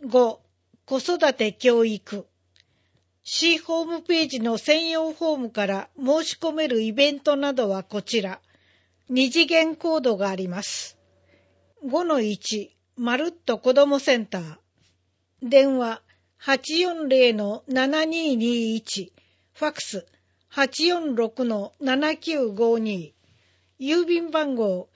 5. 子育て教育。市ホームページの専用フォームから申し込めるイベントなどはこちら。2次元コードがあります。5-1 まるっと子どもセンター。電話 840-7221。ファクス 846-7952。郵便番号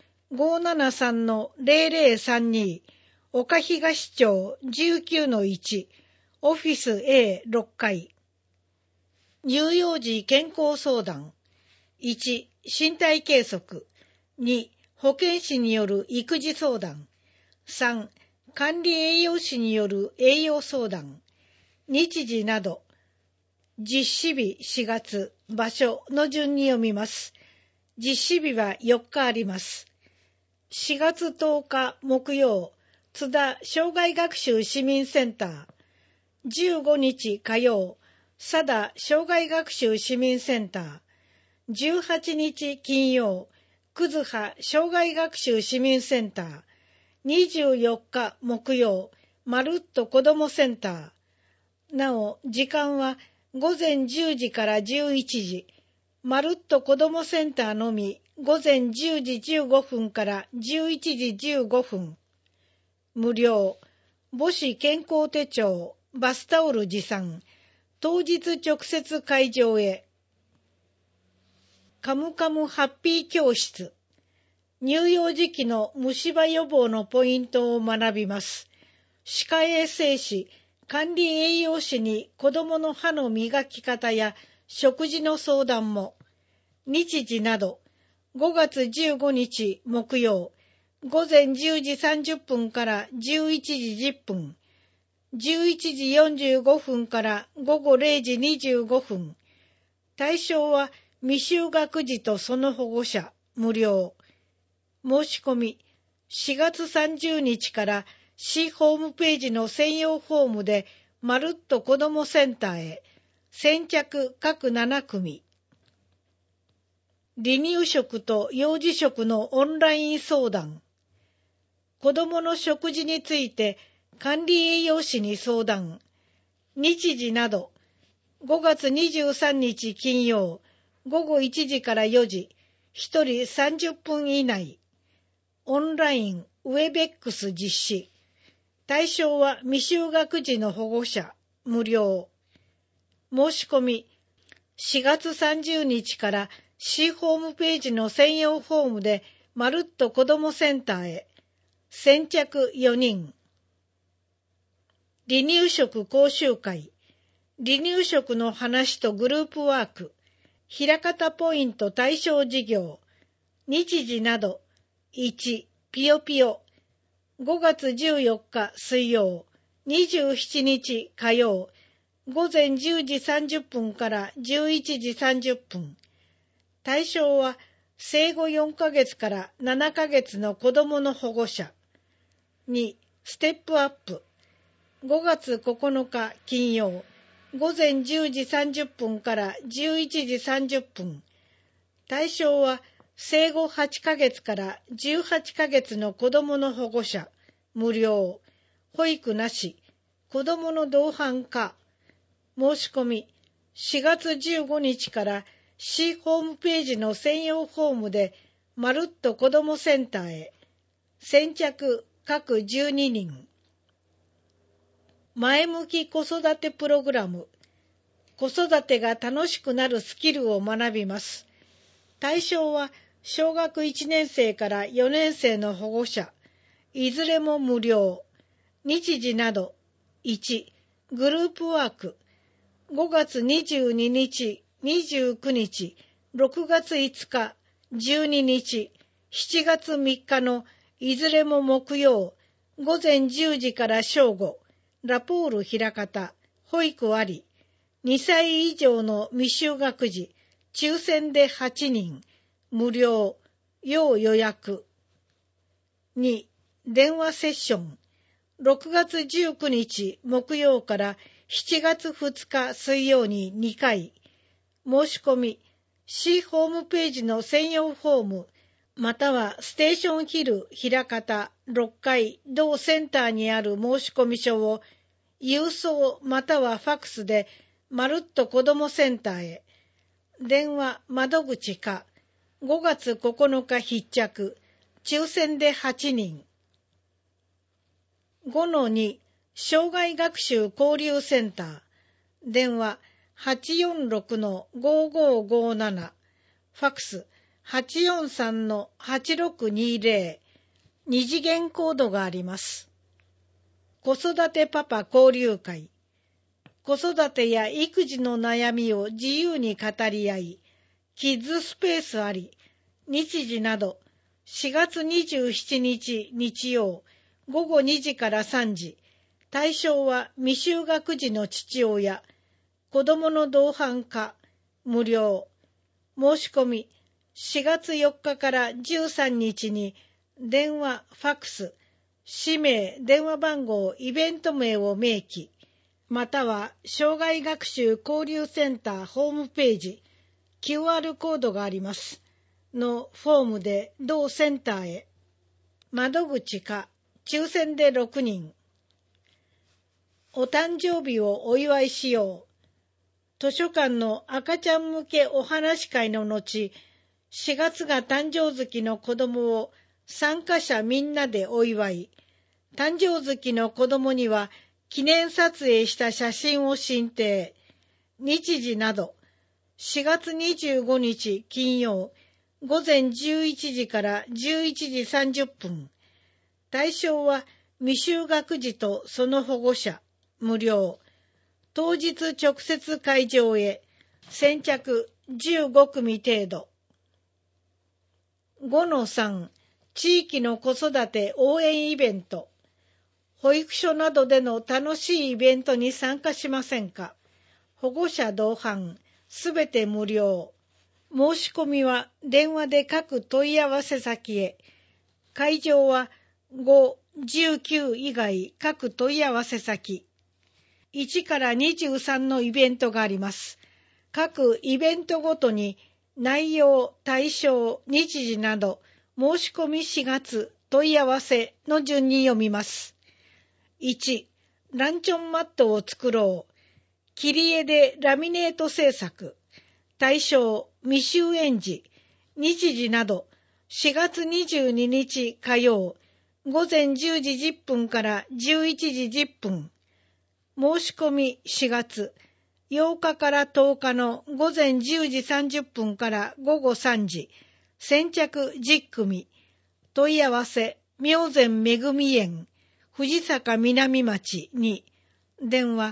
573-0032。岡東町 19-1。オフィス A6 階。乳幼児健康相談。1. 身体計測。2. 保健師による育児相談。3. 管理栄養士による栄養相談。日時など。実施日4月、場所の順に読みます。実施日は4日あります。4月10日木曜、津田障害学習市民センター。15日火曜、佐田障害学習市民センター。18日金曜、葛葉障害学習市民センター。24日木曜、まるっと子どもセンター。なお、時間は午前10時から11時。まるっと子どもセンターのみ、午前10時15分から11時15分。無料。母子健康手帳、バスタオル持参。当日直接会場へ。カムカムハッピー教室。乳幼児期の虫歯予防のポイントを学びます。歯科衛生士、管理栄養士に子どもの歯の磨き方や食事の相談も。日時など、5月15日木曜、午前10時30分から11時10分、11時45分から午後0時25分。対象は未就学児とその保護者、無料。申し込み、4月30日から市ホームページの専用フォームでまるっと子どもセンターへ。先着各7組。離乳食と幼児食のオンライン相談。子どもの食事について管理栄養士に相談。日時など、5月23日金曜、午後1時から4時、1人30分以内。オンライン、ウェベックス実施。対象は未就学児の保護者、無料。申し込み、4月30日から市ホームページの専用フォームでまるっと子どもセンターへ。先着4人。離乳食講習会。離乳食の話とグループワーク。枚方ポイント対象事業。日時など。1. ピヨピヨ。5月14日水曜。27日火曜。午前10時30分から11時30分。対象は生後4ヶ月から7ヶ月の子どもの保護者。2. ステップアップ。5月9日金曜。午前10時30分から11時30分。対象は生後8ヶ月から18ヶ月の子どもの保護者。無料。保育なし。子どもの同伴可。申し込み、4月15日から市ホームページの専用フォームでまるっと子どもセンターへ。先着各12人。前向き子育てプログラム。子育てが楽しくなるスキルを学びます。対象は小学1年生から4年生の保護者。いずれも無料。日時など。1. グループワーク。5月22日、29日、6月5日、12日、7月3日のいずれも木曜、午前10時から正午、ラポール枚方、保育あり、2歳以上の未就学児、抽選で8人、無料、要予約。2. 電話セッション。6月19日木曜から7月2日水曜に2回。申し込み、市ホームページの専用フォーム、またはステーションヒル枚方6階同センターにある申込書を郵送またはファクスでまるっと子どもセンターへ。電話窓口か5月9日必着。抽選で8人。5-2 障害学習交流センター。電話846-5557。ファクス843-8620。二次元コードがあります。子育てパパ交流会。子育てや育児の悩みを自由に語り合い、キッズスペースあり、日時など4月27日日曜午後2時から3時。対象は未就学児の父親、子供の同伴か、無料。申し込み、4月4日から13日に、電話、ファクス、氏名、電話番号、イベント名を明記、または、障害学習交流センターホームページ、QR コードがあります。のフォームで同センターへ。窓口か、抽選で6人。お誕生日をお祝いしよう。図書館の赤ちゃん向けお話会の後、4月が誕生月の子供を参加者みんなでお祝い。誕生月の子供には記念撮影した写真を申請。日時など、4月25日金曜、午前11時から11時30分。対象は未就学児とその保護者。無料。当日直接会場へ。先着15組程度。5-3 地域の子育て応援イベント。保育所などでの楽しいイベントに参加しませんか。保護者同伴。すべて無料。申し込みは電話で各問い合わせ先へ。会場は5、19以外各問い合わせ先。1から23のイベントがあります。各イベントごとに内容、対象、日時など申し込み4月問い合わせの順に読みます。1、ランチョンマットを作ろう。切り絵でラミネート制作。対象、未就園児。日時など4月22日火曜、午前10時10分から11時10分。申し込み4月8日から10日の午前10時30分から午後3時。先着10組。問い合わせ、明前めぐみ園、藤坂南町に、電話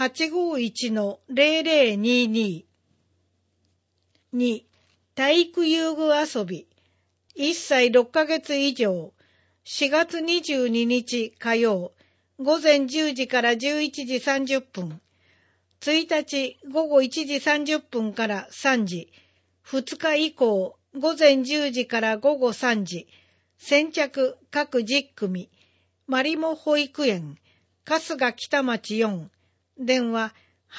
851-0022。2、体育遊具遊び。1歳6ヶ月以上。4月22日火曜。午前10時から11時30分。1日午後1時30分から3時。2日以降、午前10時から午後3時。先着各10組。まりも保育園、春日北町4。電話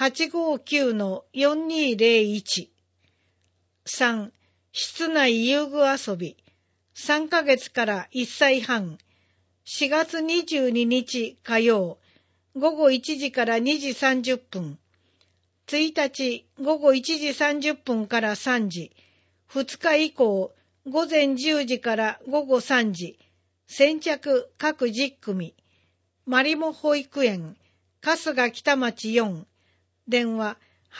859-4201。3、室内遊具遊び。3ヶ月から1歳半。4月22日火曜、午後1時から2時30分。1日午後1時30分から3時。2日以降、午前10時から午後3時。先着各10組。まりも保育園、春日北町4。電話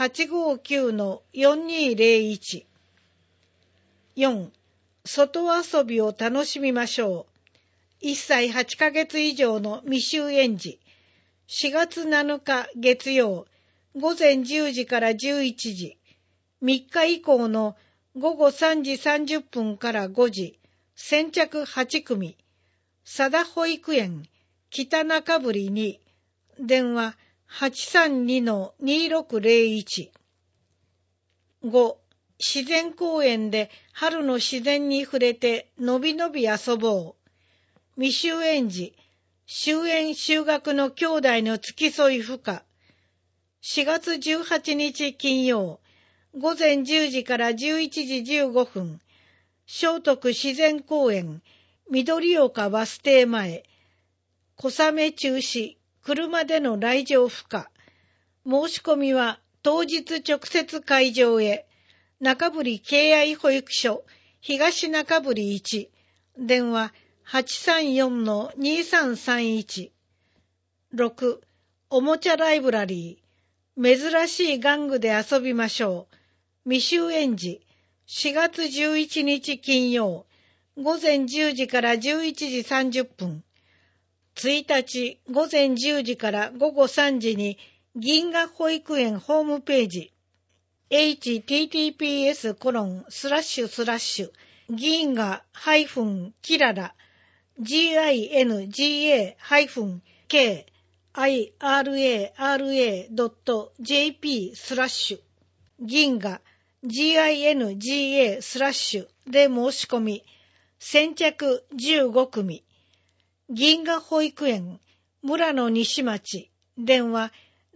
859-4201。4、外遊びを楽しみましょう。1歳8ヶ月以上の未就園児。4月7日月曜、午前10時から11時。3日以降の午後3時30分から5時。先着8組。佐田保育園、北中堀2。電話832-2601。5、自然公園で春の自然に触れてのびのび遊ぼう。未就園児、就園就学の兄弟の付き添い不可。4月18日金曜、午前10時から11時15分。聖徳自然公園、緑岡バス停前。小雨中止、 車での来場不可。申し込みは当日直接会場へ。中振敬愛保育所、東中振1、電話 834-2331。6、おもちゃライブラリー、珍しい玩具で遊びましょう。未就園児、4月11日金曜、午前10時から11時30分。1日午前10時から午後3時に銀河保育園ホームページ https:// 銀河キララ ginga-kira.jp/ 銀河 ginga/ で申し込み、先着15組。銀河保育園村野西町、電話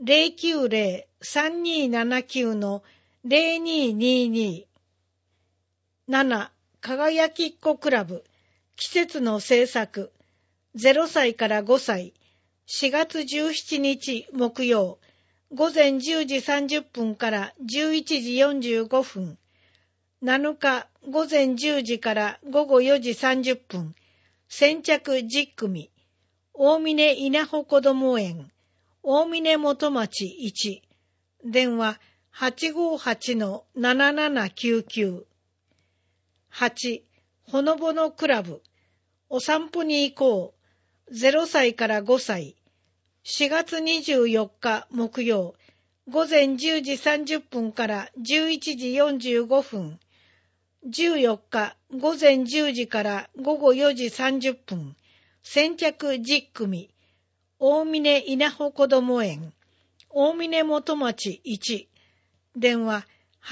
090-3279-0222。7、輝きっ子クラブ、季節の制作、0歳から5歳、4月17日木曜、午前10時30分から11時45分。7日午前10時から午後4時30分。先着10組。大峰稲穂こども園、大峰元町1、電話 858-7799。8、ほのぼのクラブ、お散歩に行こう、0歳から5歳、4月24日木曜、午前10時30分から11時45分。14日午前10時から午後4時30分。先着10組。大峰稲穂こども園、大峰元町1、電話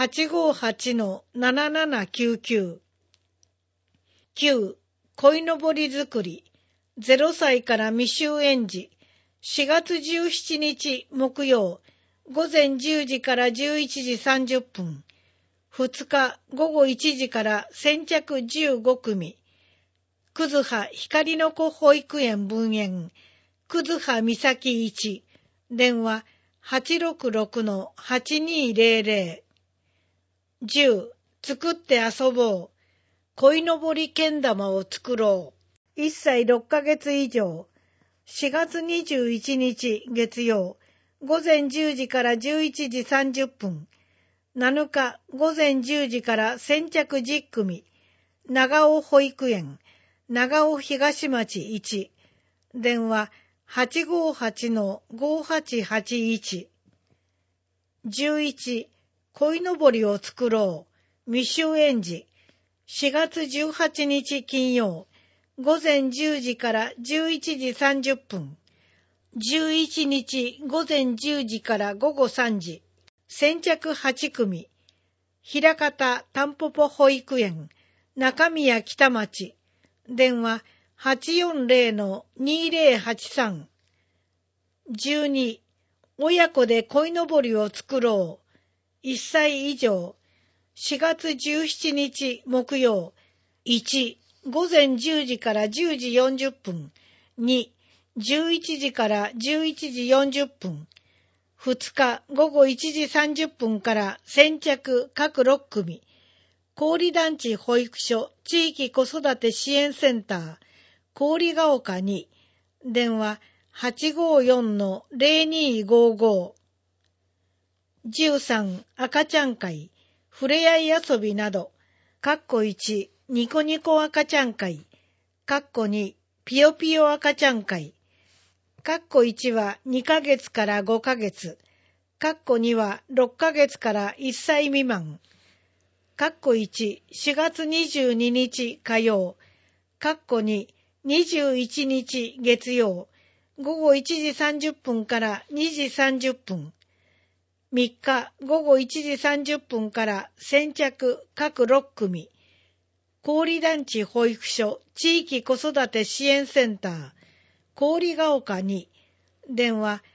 858-7799。9、鯉のぼり作り、0歳から未就園児、4月17日木曜、午前10時から11時30分。2日午後1時から先着15組。くずは光の子保育園分園、くずはみさき1、電話 866-8200。10、作って遊ぼう。鯉のぼりけん玉を作ろう。1歳6ヶ月以上。4月21日月曜、午前10時から11時30分。7日午前10時から先着10組。長尾保育園、長尾東町1、電話 858-5881。11、鯉のぼりを作ろう。未就園児、4月18日金曜、午前10時から11時30分。11日午前10時から午後3時。先着8組。平方たんぽぽ保育園、中宮北町、電話 840-2083。12、親子で鯉のぼりを作ろう。1歳以上。4月17日木曜。1、午前10時から10時40分。2、11時から11時40分。2日午後1時30分から先着各6組。郡団地保育所地域子育て支援センター、郡ヶ丘2、電話 854-0255。13、赤ちゃん会、ふれあい遊びなど、1、ニコニコ赤ちゃん会、2、ピヨピヨ赤ちゃん会、1は2ヶ月から5ヶ月、2は6ヶ月から1歳未満、1、4月22日火曜、2、21日月曜、午後1時30分から2時30分。3日午後1時30分から先着各6組。郡団地保育所地域子育て支援センター、郡ヶ丘2、電話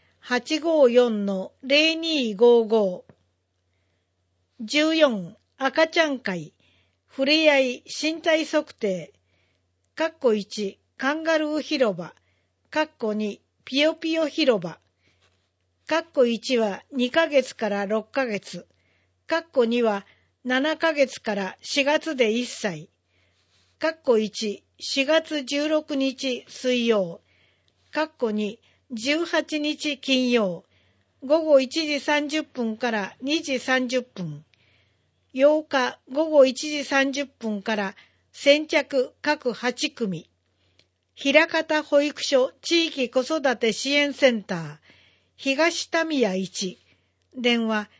854-0255。14、赤ちゃん会、ふれあい身体測定、1、カンガルー広場、2、 ぴよぴよ広場。括弧1は2ヶ月から6ヶ月。括弧2は7ヶ月から4月で1歳。括弧1、4月16日水曜。括弧2、18日金曜。午後1時30分から2時30分。8日午後1時30分から先着各8組。枚方保育所地域子育て支援センター、東田宮1、電話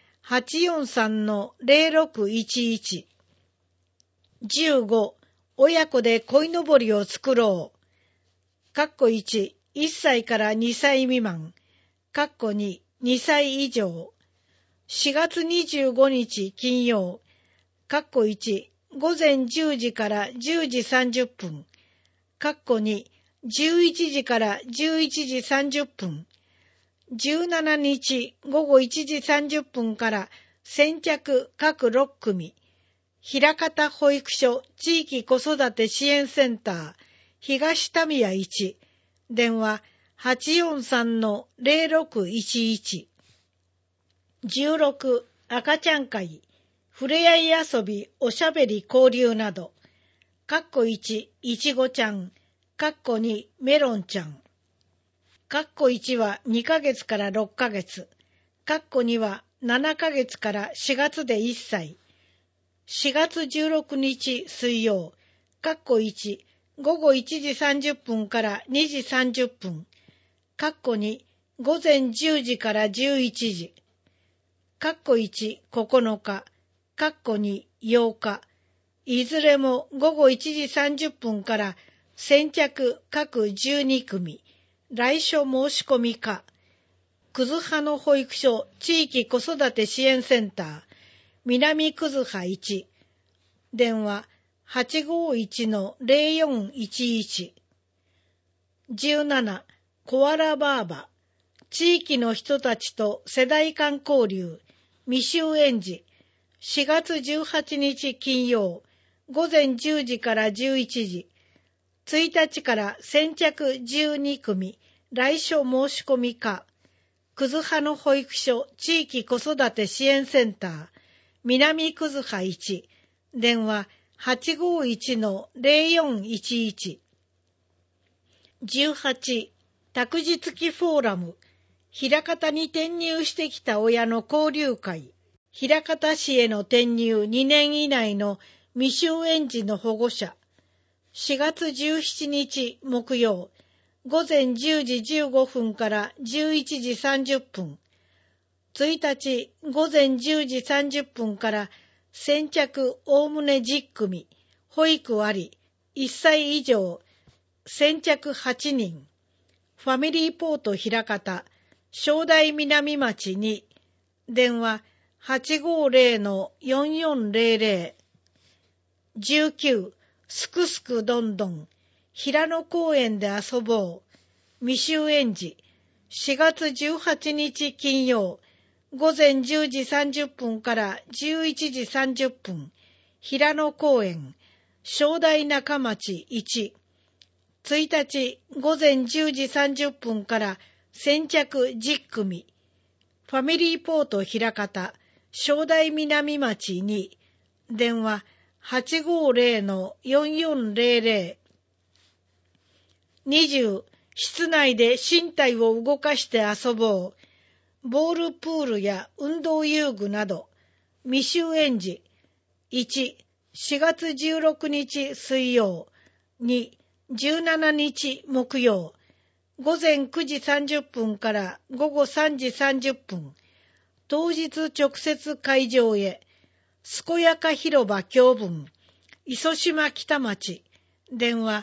843-0611。15、親子で鯉のぼりを作ろう。括弧1、1歳から2歳未満。括弧2、2歳以上。4月25日金曜。括弧1、午前10時から10時30分。括弧2、11時から11時30分。17日午後1時30分から先着各6組。枚方保育所地域子育て支援センター、東田宮1、電話 843-0611。16、赤ちゃん会、ふれあい遊び、おしゃべり交流など。括弧1、いちごちゃん。括弧2、メロンちゃん。括弧1は2ヶ月から6ヶ月。括弧2は7ヶ月から4月で1歳。4月16日水曜。括弧1、午後1時30分から2時30分。括弧2、午前10時から11時。括弧1、9日。括弧2、8日。いずれも午後1時30分から先着各12組。来所申し込みか。葛葉の保育所地域子育て支援センター、南葛葉1、電話 851-0411。17、コアラバーバ、地域の人たちと世代間交流、未就園児、4月18日金曜、午前10時から11時、1日から先着12組、来所申し込みか。葛葉の保育所地域子育て支援センター、南葛葉1、電話 851-0411。18、託児付きフォーラム、枚方に転入してきた親の交流会、枚方市への転入2年以内の未就園児の保護者、4月17日木曜、午前10時15分から11時30分。1日午前10時30分から先着おおむね10組、保育あり、1歳以上、先着8人。ファミリーポート枚方、正代南町に、電話 850-4400。19、すくすくどんどん、平野公園で遊ぼう。未就園児、4月18日金曜、午前10時30分から11時30分、平野公園、正代中町1。1日午前10時30分から先着10組、ファミリーポート枚方、正代南町2、電話 850-4400。20、室内で身体を動かして遊ぼう。ボールプールや運動遊具など。未就園児。1、4月16日水曜。2、17日木曜。午前9時30分から午後3時30分。当日直接会場へ。健やか広場教文。磯島北町。電話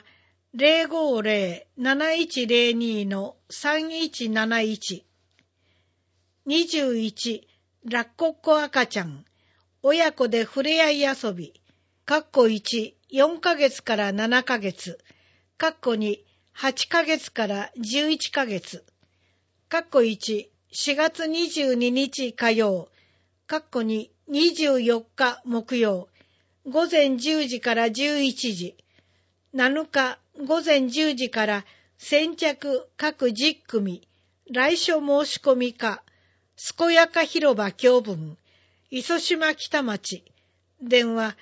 050-7102-3171。21、ラッコっ子赤ちゃん、親子でふれあい遊び、括弧1、4ヶ月から7ヶ月、括弧2、8ヶ月から11ヶ月、括弧1、4月22日火曜、括弧2、24日木曜、午前10時から11時、7日午前10時から先着各10組、来所申し込みか、健やか広場教文、磯島北町、電話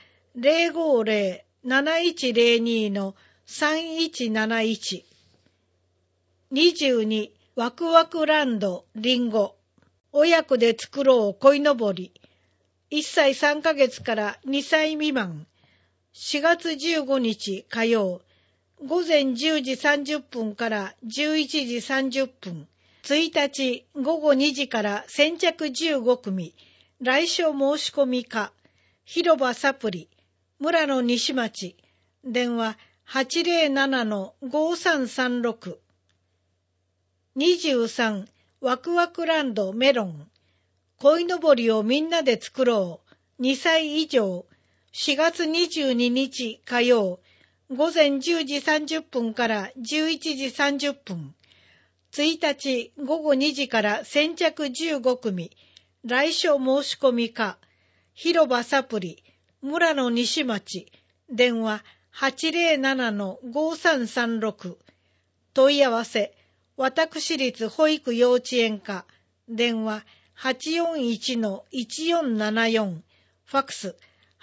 050-7102-3171。22、ワクワクランドリンゴ、親子で作ろう鯉のぼり、1歳3ヶ月から2歳未満、4月15日火曜、午前10時30分から11時30分、1日午後2時から先着15組、来所申し込みか、広場サプリ、村野西町、電話 807-5336。23、ワクワクランドメロン、鯉のぼりをみんなで作ろう、2歳以上、4月22日火曜、午前10時30分から11時30分、1日午後2時から先着15組、来所申し込みか、広場サプリ、村野西町、電話 807-5336。問い合わせ、私立保育幼稚園課、電話 841-1474、ファックス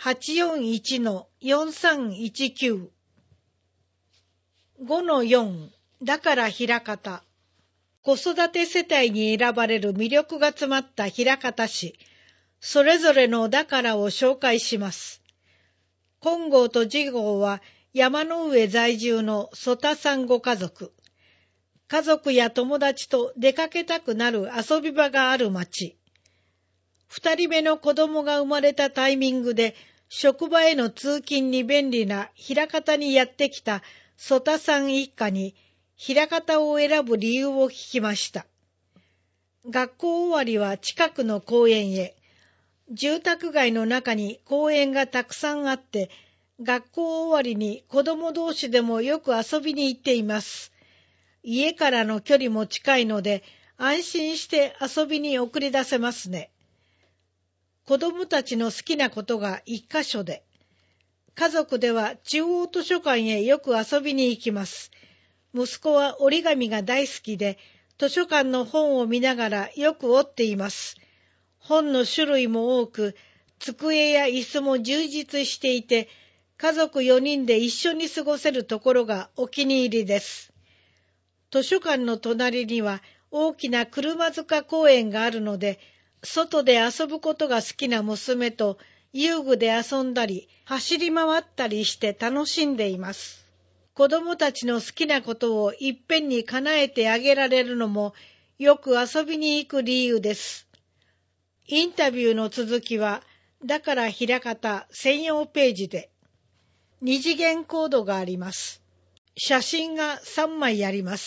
841-4319。5-4、だからひらかた。子育て世帯に選ばれる魅力が詰まった枚方市、それぞれのだからを紹介します。金剛と次号は山の上在住の曽田さんご家族。家族や友達と出かけたくなる遊び場がある町。二人目の子供が生まれたタイミングで職場への通勤に便利な枚方にやってきた曽田さん一家に枚方を選ぶ理由を聞きました。学校終わりは近くの公園へ。住宅街の中に公園がたくさんあって、学校終わりに子供同士でもよく遊びに行っています。家からの距離も近いので安心して遊びに送り出せますね。子供たちの好きなことが一箇所で、家族では中央図書館へよく遊びに行きます。息子は折り紙が大好きで、図書館の本を見ながらよく折っています。本の種類も多く、机や椅子も充実していて、家族4人で一緒に過ごせるところがお気に入りです。図書館の隣には大きな車塚公園があるので、外で遊ぶことが好きな娘と遊具で遊んだり、走り回ったりして楽しんでいます。子供たちの好きなことをいっぺんに叶えてあげられるのもよく遊びに行く理由です。インタビューの続きはだから枚方専用ページで。2次元コードがあります。写真が3枚あります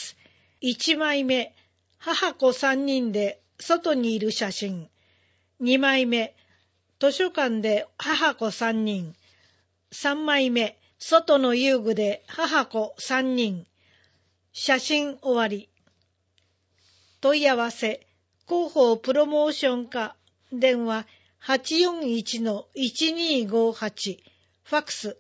。1枚目、母子3人で外にいる写真。2枚目、図書館で母子3人。3枚目、外の遊具で母子3人。写真終わり。問い合わせ、広報プロモーション課、電話 841-1258、ファックス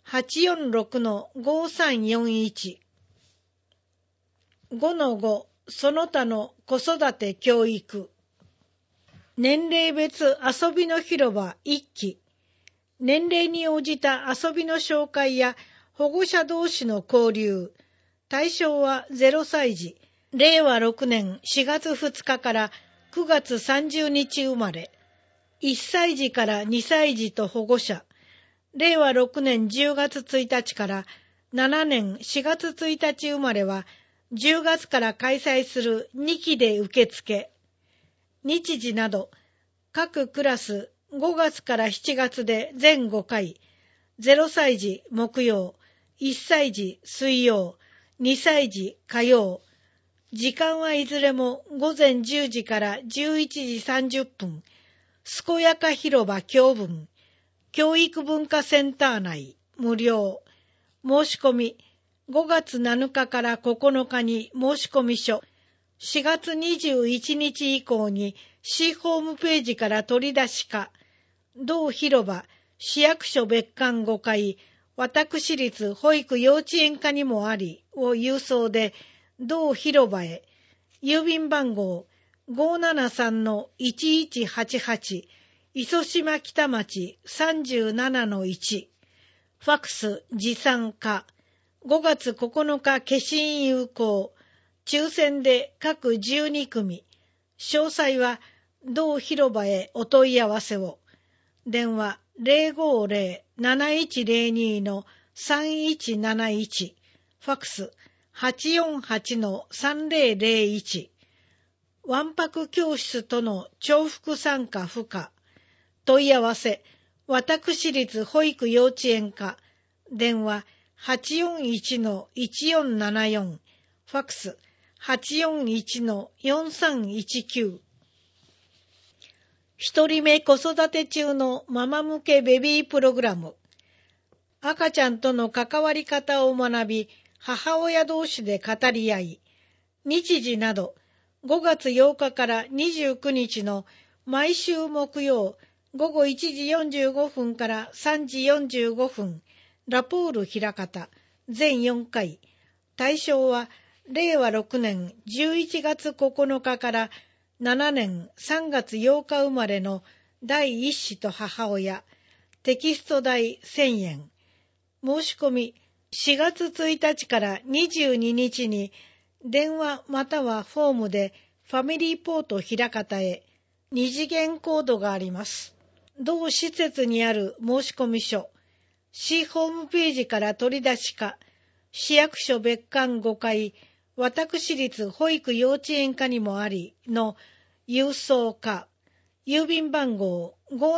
846-5341。5-5、その他の子育て教育。年齢別遊びの広場1期。年齢に応じた遊びの紹介や保護者同士の交流。対象は0歳児。令和6年4月2日から9月30日生まれ。1歳児から2歳児と保護者。令和6年10月1日から7年4月1日生まれは10月から開催する2期で受付。日時など、各クラス5月から7月で全5回、0歳児木曜、1歳児水曜、2歳児火曜。時間はいずれも午前10時から11時30分、健やか広場教文、教育文化センター内、無料。申し込み、5月7日から9日に申し込み書、4月21日以降に市ホームページから取り出しか、同広場、市役所別館5階、 私立保育幼稚園課にもありを郵送で、同広場へ、郵便番号 573-1188 磯島北町 37-1、ファックス持参課、5月9日消印有効、抽選で各12組、詳細は同広場へお問い合わせを。電話 050-7102-3171、ファックス 848-3001。わんぱく教室との重複参加不可。問い合わせ、私立保育幼稚園課、電話 841-1474、ファックス 841-4319。一人目子育て中のママ向けベビープログラム。赤ちゃんとの関わり方を学び、母親同士で語り合い、日時など5月8日から29日の毎週木曜午後1時45分から3時45分、ラポール枚方、全4回。対象は令和6年11月9日から7年3月8日生まれの第一子と母親。テキスト代1000円。申し込み4月1日から22日に電話またはフォームでファミリーポート枚方へ2次元コードがあります。同施設にある申し込み書、市ホームページから取り出しか、市役所別館5階、私立保育幼稚園課にもありの郵送課、郵便番号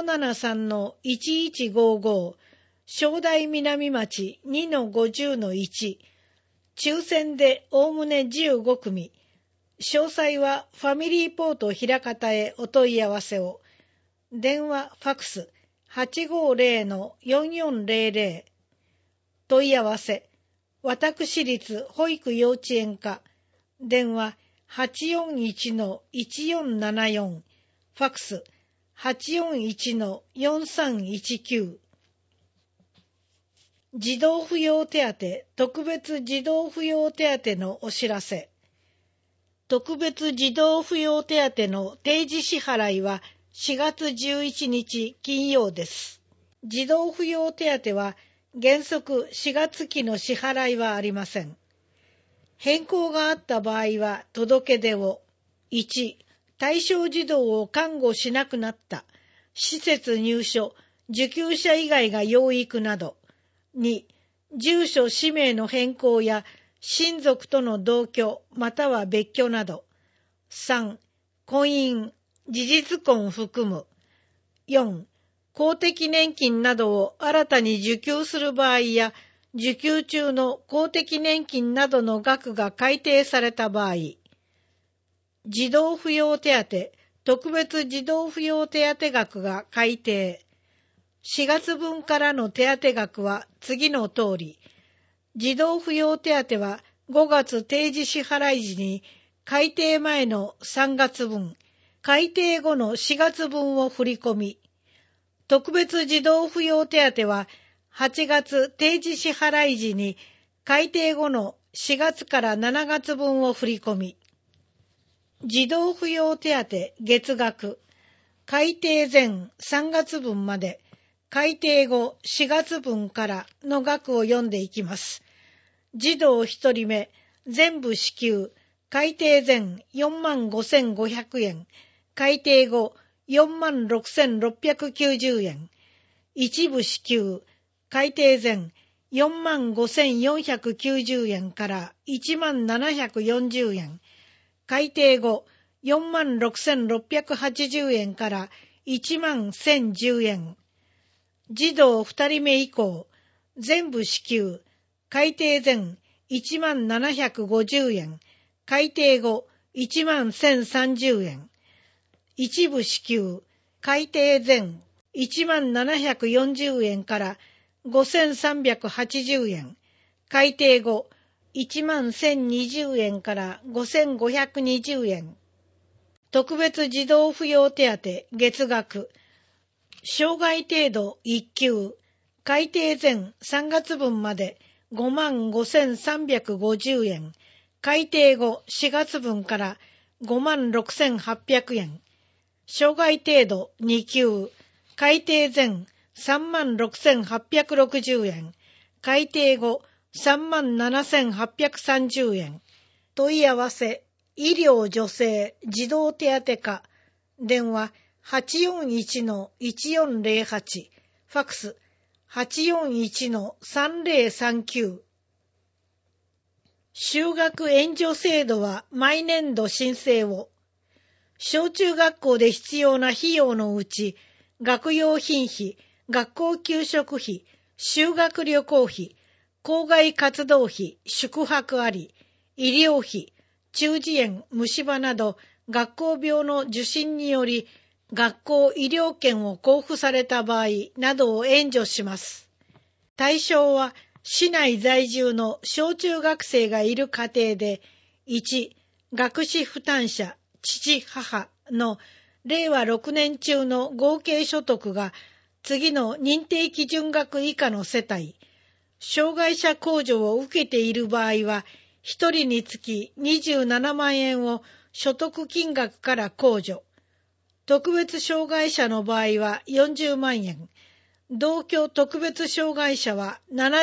573-1155、正代南町 2-50-1、抽選でおおむね15組、詳細はファミリーポート枚方へお問い合わせを。電話ファックス 850-4400。問い合わせ、私立保育幼稚園課、電話 841-1474、ファックス 841-4319。児童扶養手当特別児童扶養手当のお知らせ。特別児童扶養手当の定時支払いは4月11日金曜です。児童扶養手当は原則4月期の支払いはありません。変更があった場合は届け出を。1、対象児童を看護しなくなった、施設入所、受給者以外が養育など。2、住所氏名の変更や親族との同居または別居など。3、婚姻、事実婚含む。4、公的年金などを新たに受給する場合や、受給中の公的年金などの額が改定された場合。児童扶養手当、特別児童扶養手当額が改定。4月分からの手当額は次の通り。児童扶養手当は5月定時支払い時に改定前の3月分、改定後の4月分を振り込み。特別児童扶養手当は8月定時支払い時に改定後の4月から7月分を振り込み。児童扶養手当月額、改定前3月分まで、改定後4月分からの額を読んでいきます。児童1人目、全部支給、改定前45,500円、改定後46,690円。一部支給、改定前45,490円から17,740円。改定後46,680円から11,010円。児童2人目以降、全部支給、改定前17,750円、改定後11,030円。一部支給、改定前17,740円から5,380円、改定後11,020円から5,520円。特別児童扶養手当月額、障害程度1級、 改定前3月分まで55,350円。改定後4月分から56,800円。障害程度2級。改定前36,860円。改定後37,830円。問い合わせ、医療助成児童手当課。電話 841-1408。ファックス 841-3039。就学援助制度は毎年度申請を。小中学校で必要な費用のうち、学用品費、学校給食費、修学旅行費、校外活動費、宿泊あり、医療費、中耳炎、虫歯など学校病の受診により学校医療券を交付された場合などを援助します。対象は市内在住の小中学生がいる家庭で、1、学資負担者、父母の令和6年中の合計所得が次の認定基準額以下の世帯、障害者控除を受けている場合は、1人につき27万円を所得金額から控除。特別障害者の場合は40万円。同居特別障害者は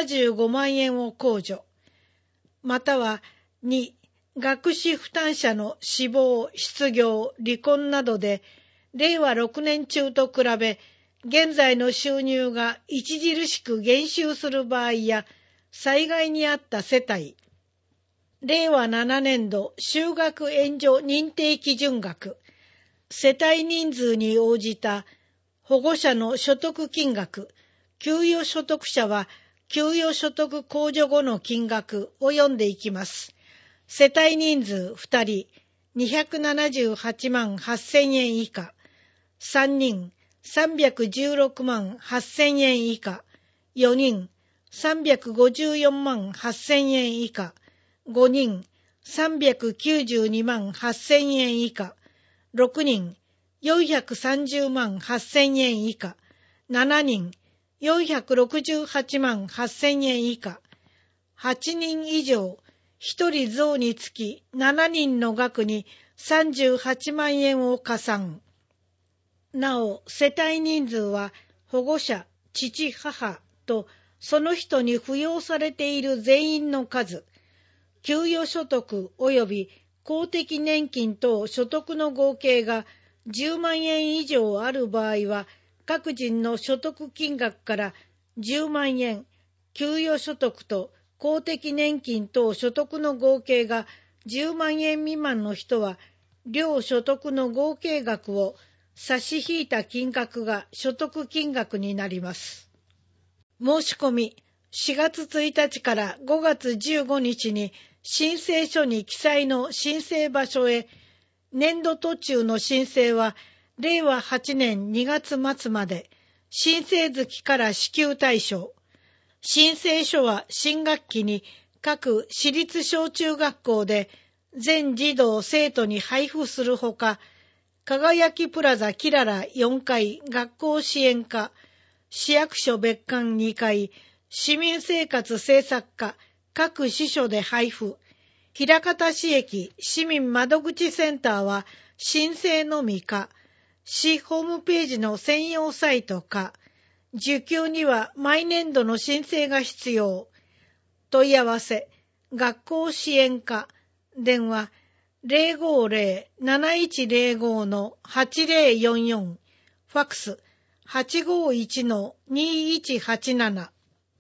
75万円を控除。または2、学資負担者の死亡、失業、離婚などで、令和6年中と比べ、現在の収入が著しく減収する場合や、災害にあった世帯、令和7年度就学援助認定基準額、世帯人数に応じた保護者の所得金額、給与所得者は給与所得控除後の金額を読んでいきます。世帯人数2人、278万8000円以下。3人、316万8000円以下。4人、354万8000円以下。5人、392万8000円以下。6人、430万8000円以下。7人、468万8000円以下。8人以上、1人増につき7人の額に38万円を加算。なお、世帯人数は保護者、父母とその人に扶養されている全員の数、給与所得及び公的年金等所得の合計が10万円以上ある場合は、各人の所得金額から10万円、給与所得と公的年金等所得の合計が10万円未満の人は、両所得の合計額を差し引いた金額が所得金額になります。申し込み、4月1日から5月15日に申請書に記載の申請場所へ、年度途中の申請は令和8年2月末まで、申請月から支給対象。申請書は新学期に各私立小中学校で全児童生徒に配布するほか、輝きプラザキララ4階学校支援課、市役所別館2階、市民生活政策課各支所で配布。枚方市駅市民窓口センターは申請のみか、市ホームページの専用サイトか、受給には毎年度の申請が必要。問い合わせ、学校支援課、電話 050-7105-8044、ファックス 851-2187。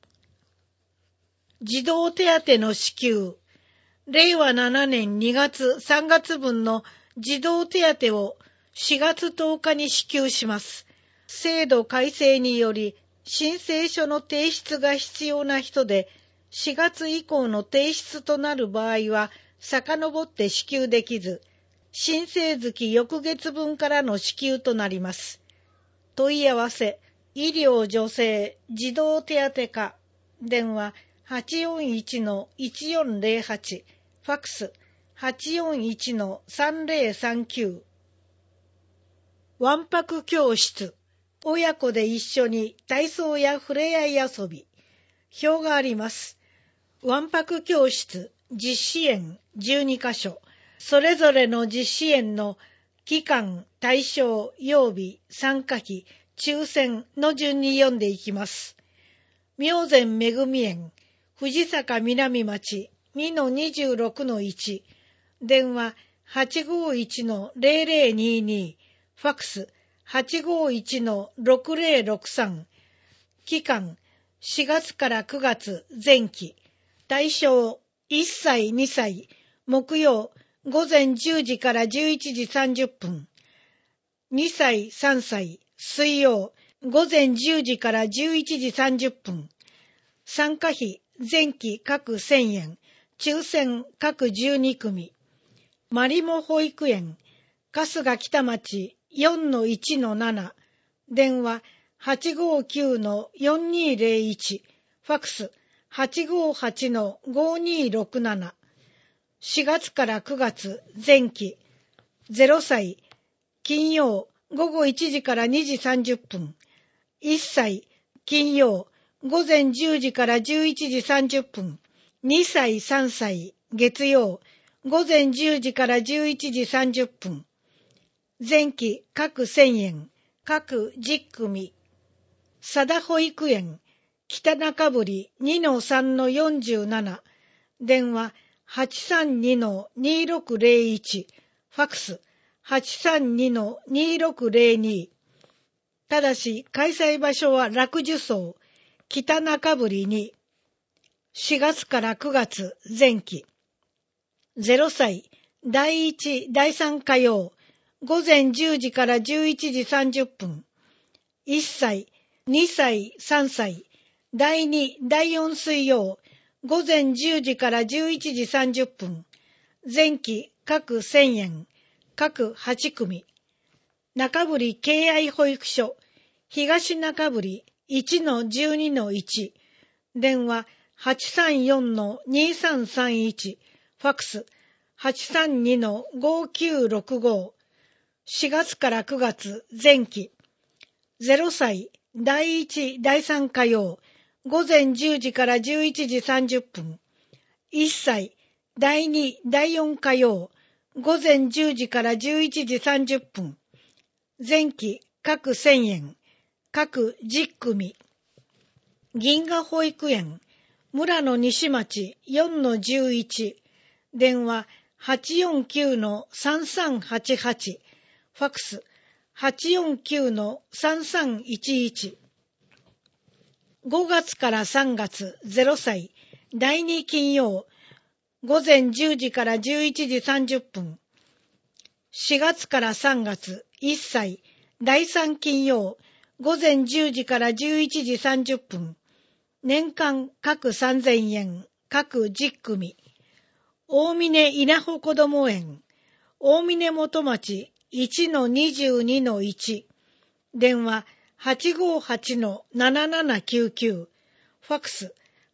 児童手当の支給、令和7年2月3月分の児童手当を4月10日に支給します。制度改正により申請書の提出が必要な人で、4月以降の提出となる場合は遡って支給できず、申請月翌月分からの支給となります。問い合わせ、医療助成児童手当課、電話 841-1408、ファックス 841-3039。わんぱく教室、 親子で一緒に体操やふれあい遊び。表があります。わんぱく教室、実施園12カ所。それぞれの実施園の期間、対象、曜日、参加費、抽選の順に読んでいきます。明前めぐみ園、藤坂南町 2-26-1、電話 851-0022、ファックス 851-6063、期間4月から9月前期、対象1歳2歳、木曜午前10時から11時30分、2歳3歳、水曜午前10時から11時30分、参加費前期各1000円、抽選各12組、まりも保育園、春日北町 4-1-7、電話 859-4201、ファックス 858-5267、4月から9月前期、0歳、金曜午後1時から2時30分、1歳、金曜午前10時から11時30分、2歳3歳、月曜午前10時から11時30分、前期各1000円、各10組、佐田保育園、北中堀 2-3-47、電話 832-2601、ファックス 832-2602、ただし開催場所は楽寿荘、北中堀に、4月から9月前期、0歳、第1、第3火曜、午前10時から11時30分、1歳、2歳、3歳、第2、第4水曜、午前10時から11時30分、前期各1000円、各8組、中堀敬愛保育所、東中堀 1-12-1、電話 834-2331、ファックス 832-5965、4月から9月前期、0歳、第1、第3火曜、午前10時から11時30分、1歳、第2、第4火曜、午前10時から11時30分、前期各1000円、各10組、銀河保育園、村野西町 4-11、電話 849-3388、ファックス 849-3311、5月から3月0歳、第2金曜、午前10時から11時30分、4月から3月1歳、第3金曜、午前10時から11時30分、年間各3000円、各10組、大峰稲穂こども園、大峰元町 1-22-1、電話 858-7799、ファックス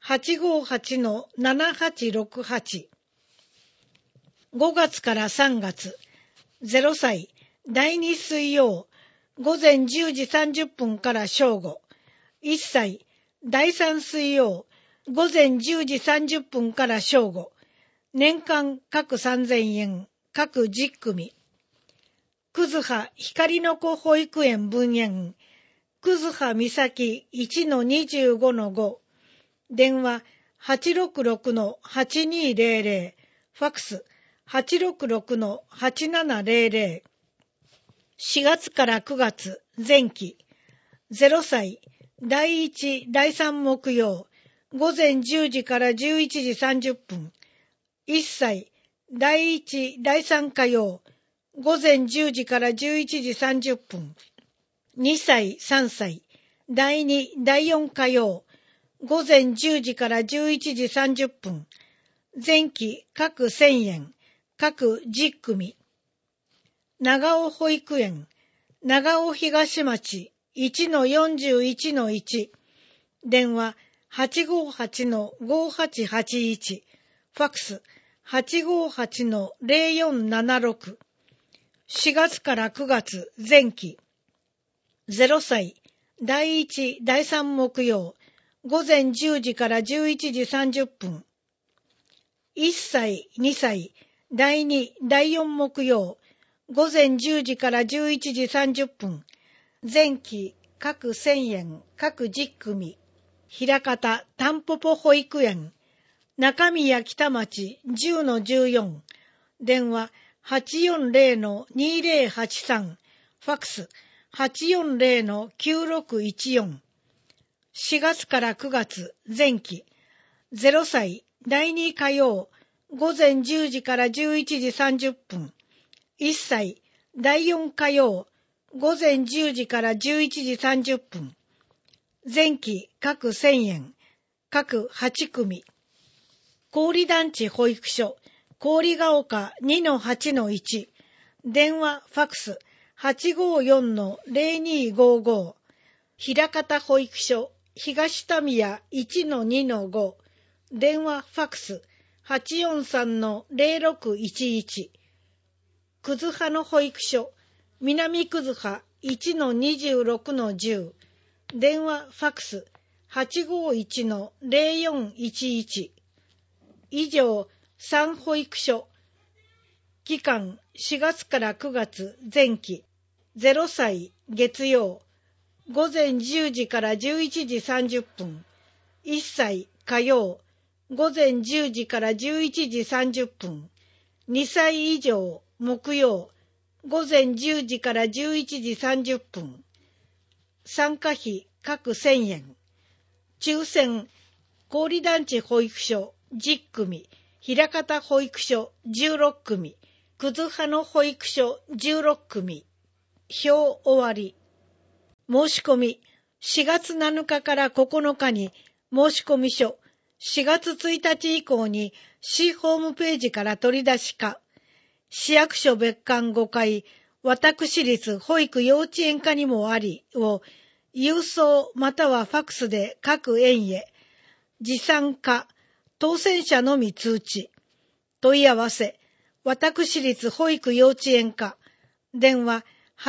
858-7868、5月から3月、0歳、第2水曜、午前10時30分から正午、1歳、第3水曜、午前10時30分から正午、年間各3000円、各10組、くずは光の子保育園分園、くずは岬 1-25-5、電話 866-8200、ファックス 866-8700、4月から9月前期、0歳、第1、第3木曜、午前10時から11時30分、1歳、第1、第3火曜、午前10時から11時30分、2歳、3歳、第2、第4火曜、午前10時から11時30分、前期各1000円、各10組、長尾保育園、長尾東町 1-41-1、電話 858-5881、ファックス 858-0476、4月から9月前期、 0歳、第1、第3木曜、午前10時から11時30分。1歳、2歳、第2、第4木曜、午前10時から11時30分。前期、各1000円、各10組。枚方たんぽぽ保育園。中宮北町 10-14。電話840-2083。ファックス840-9614。4月から9月前期。0歳、第2火曜、午前10時から11時30分。1歳、第4火曜、午前10時から11時30分。前期各1000円、各8組。郡団地保育所、郡ヶ丘 2-8-1。電話、ファックス854-0255。枚方保育所、東田宮 1-2-5。電話、ファックス843-0611。葛葉の保育所、南葛葉 1-26-10。電話、ファックス851-0411。以上、3保育所。期間4月から9月前期。0歳月曜、午前10時から11時30分。1歳火曜、午前10時から11時30分。2歳以上木曜、午前10時から11時30分。参加費各1000円。抽選、郡団地保育所10組、枚方保育所16組、葛葉の保育所16組。表終わり。申し込み、4月7日から9日に申し込み書、4月1日以降に市ホームページから取り出しか、市役所別館5階、私立保育幼稚園課にもありを、郵送またはファックスで各園へ、持参か、当選者のみ通知。問い合わせ、私立保育幼稚園課、電話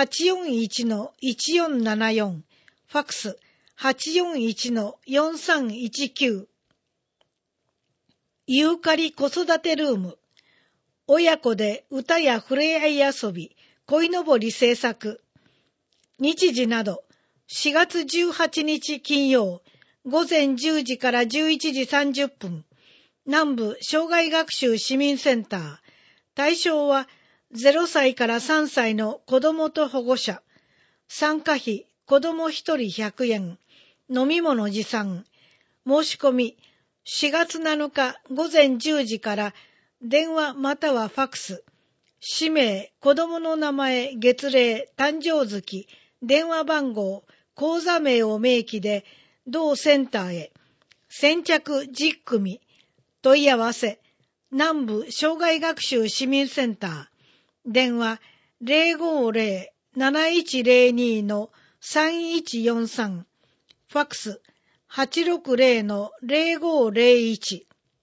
841-1474、ファックス841-4319。ユーカリ子育てルーム、親子で歌やふれあい遊び、鯉のぼり制作。日時など、4月18日金曜、午前10時から11時30分、南部障害学習市民センター。対象は0歳から3歳の子どもと保護者。参加費、子ども1人100円。飲み物持参。申し込み、4月7日午前10時から電話またはファックス。氏名、子どもの名前、月齢、誕生月、電話番号、口座名を明記で、同センターへ。先着10組。問い合わせ、南部障害学習市民センター。電話050-7102-3143。ファックス860-0501。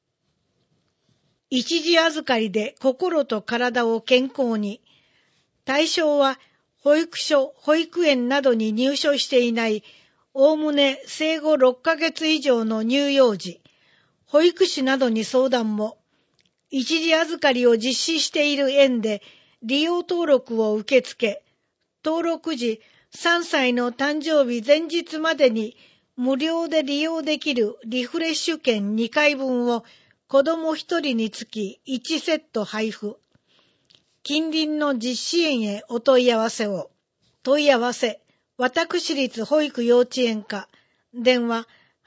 一時預かりで心と体を健康に。対象は保育所、保育園などに入所していない、おおむね生後6ヶ月以上の乳幼児、保育士などに相談も、一時預かりを実施している園で利用登録を受け付け、登録時3歳の誕生日前日までに無料で利用できるリフレッシュ券2回分を子ども1人につき1セット配布。近隣の実施園へお問い合わせを。問い合わせ、私立保育幼稚園課、電話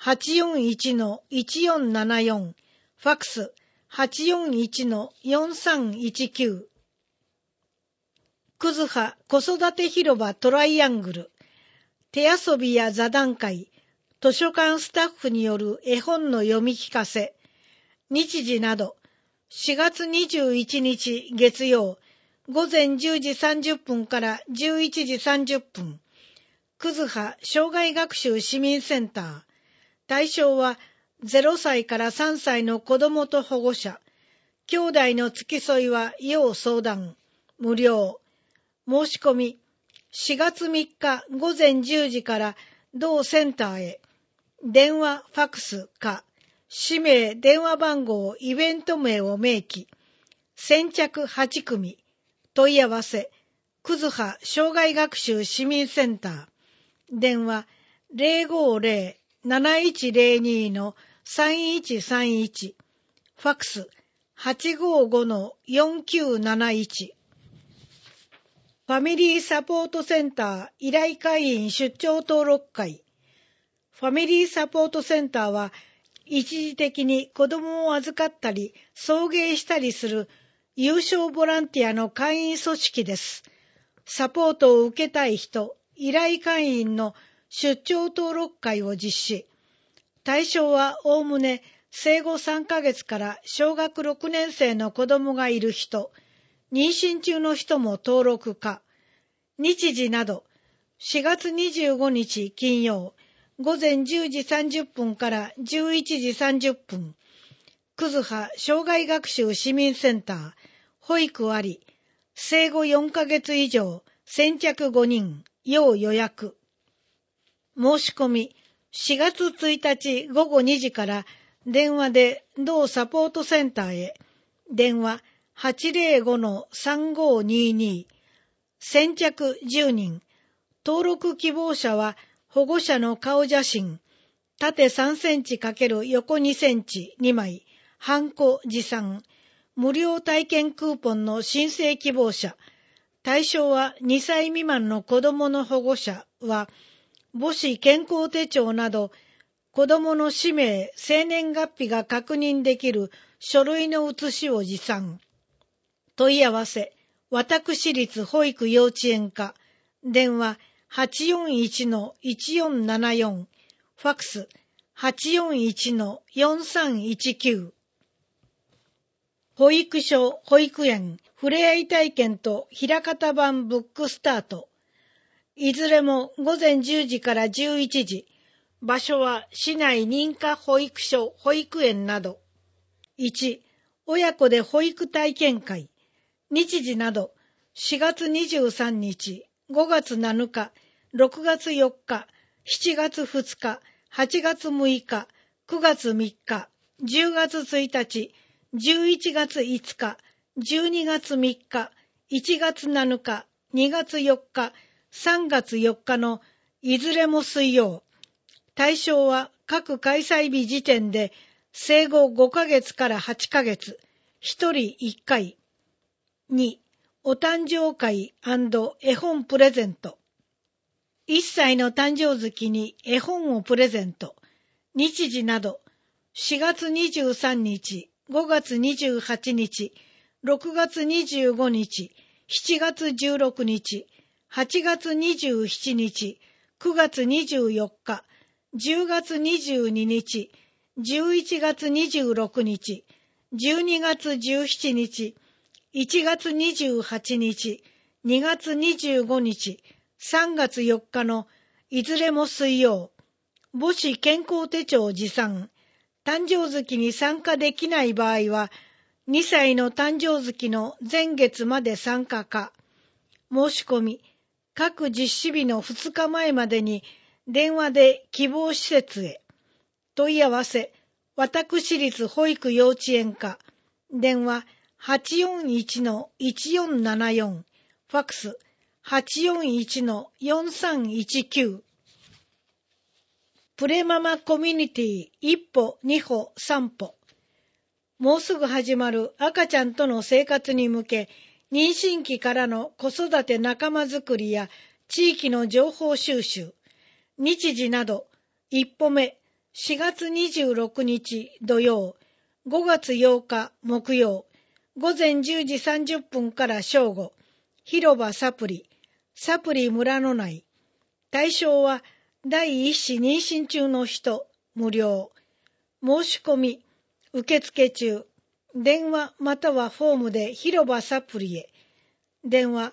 841-1474、ファックス841-4319。葛葉子育て広場トライアングル。手遊びや座談会、図書館スタッフによる絵本の読み聞かせ。日時など、4月21日月曜、午前10時30分から11時30分。葛葉障害学習市民センター。対象は0歳から3歳の子どもと保護者。兄弟の付き添いは要相談。無料。申し込み。 4月3日午前10時から同センターへ電話、ファックスか氏名、電話番号、イベント名を明記。先着8組。問い合わせ。葛葉障害学習市民センター。電話 050-7102-3131。ファックス 855-4971。ファミリーサポートセンター依頼会員出張登録会。ファミリーサポートセンターは一時的に子供を預かったり送迎したりする有償ボランティアの会員組織です。サポートを受けたい人、依頼会員の出張登録会を実施。対象はおおむね生後3ヶ月から小学6年生の子供がいる人、妊娠中の人も登録可。日時など、4月25日金曜、午前10時30分から11時30分、葛葉障害学習市民センター、保育あり、生後4ヶ月以上、先着5人、要予約。申し込み、4月1日午後2時から電話で同サポートセンターへ、電話 805-3522、先着10人、登録希望者は保護者の顔写真、縦3センチ×横2センチ2枚、ハンコ持参、無料体験クーポンの申請希望者、対象は2歳未満の子供の保護者は、母子健康手帳など、子供の氏名、生年月日が確認できる書類の写しを持参。問い合わせ、私立保育幼稚園課、電話 841-1474、ファックス 841-4319。保育所、保育園、ふれあい体験と平方版ブックスタート。いずれも午前10時から11時。場所は市内認可保育所、保育園など。1、親子で保育体験会。日時など、4月23日、5月7日、6月4日、7月2日、8月6日、9月3日、10月1日、11月5日、12月3日、1月7日、2月4日、3月4日のいずれも水曜。対象は各開催日時点で生後5ヶ月から8ヶ月、1人1回。2、お誕生会&絵本プレゼント。1歳の誕生月に絵本をプレゼント。日時など、4月23日、5月28日、6月25日、7月16日、8月27日、9月24日、10月22日、11月26日、12月17日、1月28日、2月25日、3月4日のいずれも水曜、母子健康手帳持参、誕生月に参加できない場合は、2歳の誕生月の前月まで参加か、申し込み、各実施日の2日前までに電話で希望施設へ。問い合わせ、私立保育幼稚園課、電話 841-1474、ファックス 841-4319。プレママコミュニティ一歩二歩三歩。もうすぐ始まる赤ちゃんとの生活に向け、妊娠期からの子育て仲間づくりや地域の情報収集、日時など、一歩目、4月26日土曜、5月8日木曜、午前10時30分から正午、広場サプリ村の内。対象は第一子妊娠中の人、無料。申し込み、受付中。電話またはフォームで広場サプリへ。電話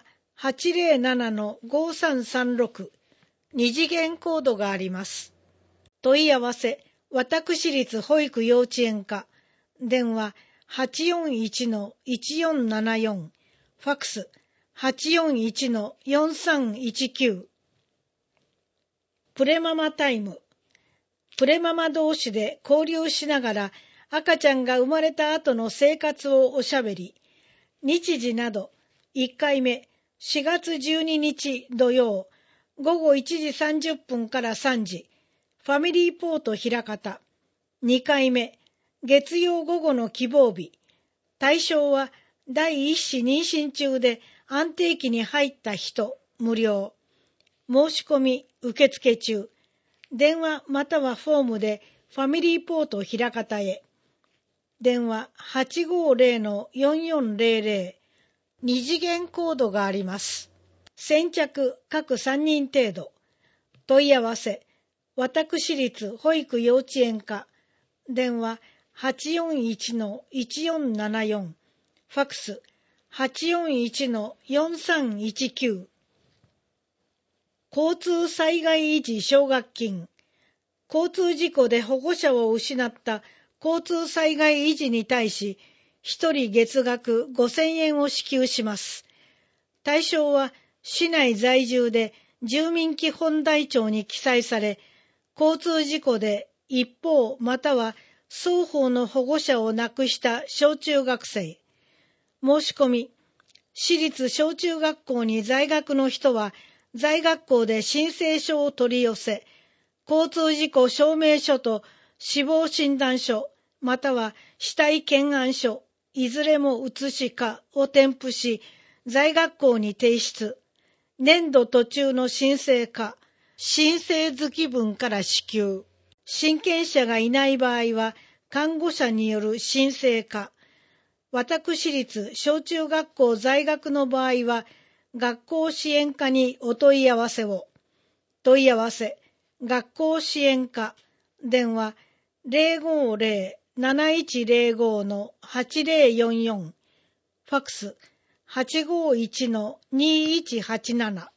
807-5336。二次元コードがあります。問い合わせ、私立保育幼稚園課。電話 841-1474。ファックス 841-4319。プレママタイム。プレママ同士で交流しながら赤ちゃんが生まれた後の生活をおしゃべり。日時など、1回目、4月12日土曜、午後1時30分から3時、ファミリーポート枚方。2回目、月曜午後の希望日。対象は第一子妊娠中で安定期に入った人、無料。申し込み受付中。電話またはフォームでファミリーポート枚方へ。電話 850-4400。二次元コードがあります。先着各3人程度。問い合わせ。私立保育幼稚園課。電話 841-1474。ファクス 841-4319。交通災害維持奨学金。交通事故で保護者を失った交通災害維持に対し、1人月額5000円を支給します。対象は市内在住で住民基本台帳に記載され、交通事故で一方または双方の保護者を亡くした小中学生。申し込み。私立小中学校に在学の人は、在学校で申請書を取り寄せ、交通事故証明書と死亡診断書、または死体検案書、いずれも写しかを添付し、在学校に提出。年度途中の申請か、申請月分から支給。親権者がいない場合は、看護者による申請か。私立小中学校在学の場合は、学校支援課にお問い合わせを。問い合わせ、学校支援課。電話、050-7105-8044。ファクス、851-2187。